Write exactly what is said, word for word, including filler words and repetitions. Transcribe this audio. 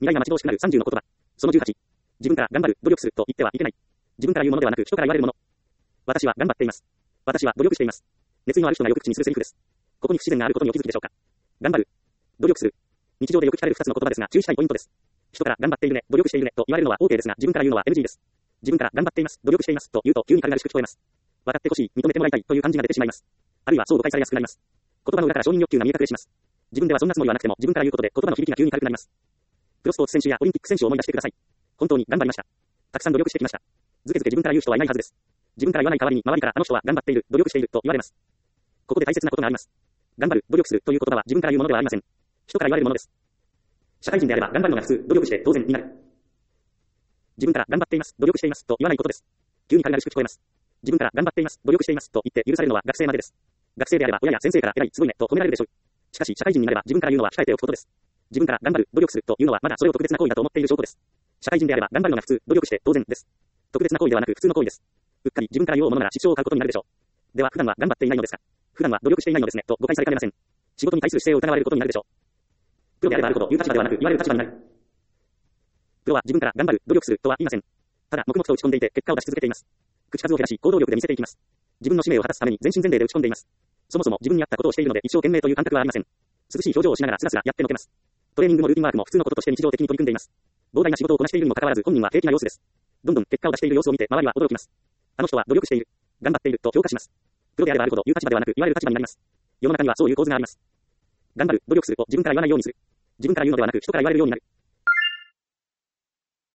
未来が待ち遠しくなるさんじゅうの言葉。そのじゅうはち。自分から頑張る、努力すると言ってはいけない。自分から言うものではなく人から言われるもの。私は頑張っています。私は努力しています。熱意のある人がよく口にするセリフです。ここに不自然があることにお気づきでしょうか。頑張る。努力する。日常でよく聞かれるふたつの言葉ですが、注意したいポイントです。人から頑張っているね、努力しているねと言われるのは OK ですが、自分から言うのは エヌジー です。自分から頑張っています、努力していますと言うと急に軽々しく聞こえます。分かってほしい、認めてもらいたいという感じが出てしまいます。あるいはそう誤解されやすくなります。言葉の裏から承認欲求が見え隠れします。自分ではそんなつもりはなくても自分から言うことで言葉の響きが急に軽くなります。プロスポーツ選手やオリンピック選手を思い出してください。本当に頑張りました。たくさん努力してきました。ずけずけ自分から言う人はいないはずです。自分から言わない代わりに周りからあの人は頑張っている、努力していると言われます。ここで大切なことがあります。頑張る、努力するという言葉は自分から言うものではありません。人から言われるものです。社会人であれば頑張るのが普通、努力して当然になる。自分から頑張っています、努力していますと言わないことです。急に軽々しく聞こえます。自分から頑張っています、努力していますと言って許されるのは学生までです。学生であれば親や先生から偉い、すごいねと褒められるでしょう。しかし社会人になれば自分から言うのは控えておくことです。自分から頑張る、努力するというのはまだそれを特別な行為だと思っている証拠です。社会人であれば頑張るのが普通、努力して当然です。特別な行為ではなく普通の行為です。うっかり自分から言おうものなら失笑を買うことになるでしょう。では普段は頑張っていないのですか。普段は努力していないのですねと誤解されかねません。仕事に対する姿勢を疑われることになるでしょう。プロであればあるほど言う立場ではなく言われる立場になる。プロは自分から頑張る、努力するとは言いません。ただ黙々と打ち込んでいて結果を出し続けています。口数を減らし行動力で見せていきます。自分の使命を果たすために全身全霊で打ち込んでいます。そもそも自分に合ったことをしているので一生懸命という感覚はありません。涼しい表情をしながらスラスラやってのけます。トレーニングもルーティンワークも普通のこととして日常的に取り組んでいます。膨大な仕事をこなしているにもかかわらず本人は平気な様子です。どんどん結果を出している様子を見て周りは驚きます。あの人は努力している、頑張っていると評価します。プロであればあるほど言う立場ではなく言われる立場になります。世の中にはそういう構図があります。頑張る、努力するを自分から言わないようにする。自分から言うのではなく人から言われるようになる。